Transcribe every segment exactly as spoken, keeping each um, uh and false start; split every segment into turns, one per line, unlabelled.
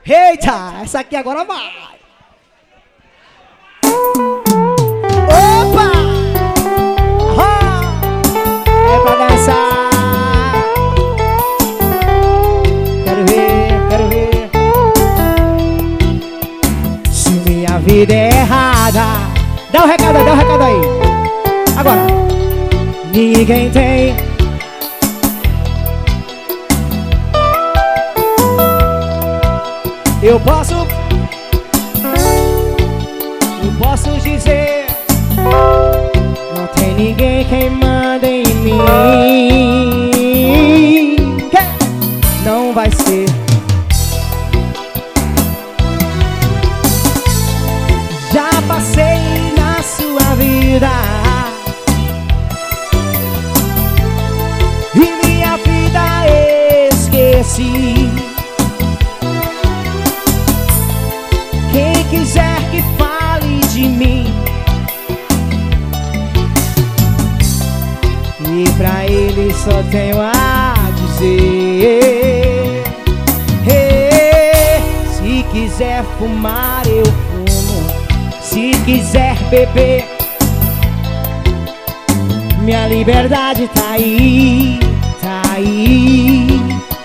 Eita, essa aqui agora vai. Opa! Ah! É pra dançar. Quero ver, quero ver. Se minha vida é errada, dá um recado aí, dá um recado aí. Agora. Ninguém tem. Eu posso, eu posso dizer, não tem ninguém quem manda em mim. Não vai ser. Já passei na sua vida e minha vida esqueci. Quem quiser que fale de mim, e pra ele só tenho a dizer: hey, se quiser fumar eu fumo, se quiser beber, minha liberdade tá aí, tá aí.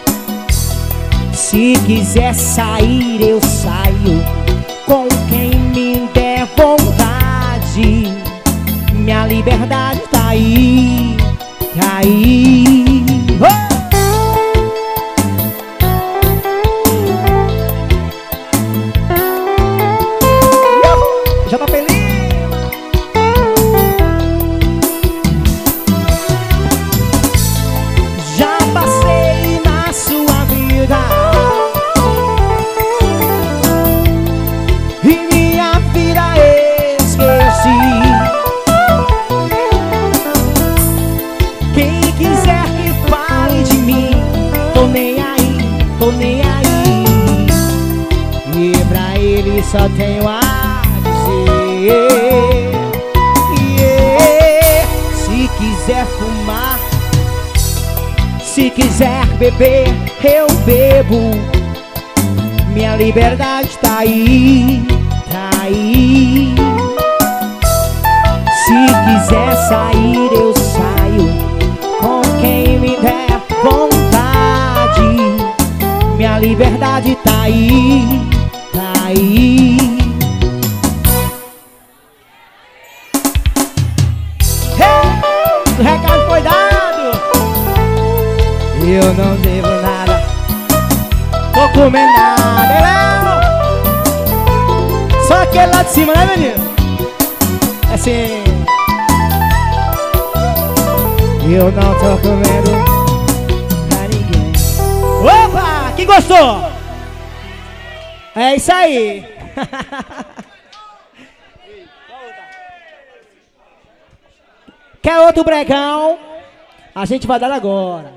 Se quiser sair eu saio com quem me der vontade, minha liberdade tá aí, tá aí. Oh! Já tá feliz? Já passei na sua vida e minha vida esqueci. Quem quiser que fale de mim, tô nem aí, tô nem aí. E pra ele só tenho a dizer: yeah. Se quiser fumar, se quiser beber, eu bebo. Minha liberdade tá aí, tá aí. Se quiser sair eu saio com quem me der vontade. Minha liberdade tá aí, tá aí. Hey, o recado foi dado. Eu não devo nada, tô comendo nada, hein, só aquele lá de cima, né, menino? É assim. Eu não tô comendo pra ninguém. Opa, quem gostou? É isso aí. Quer outro bregão? A gente vai dar agora.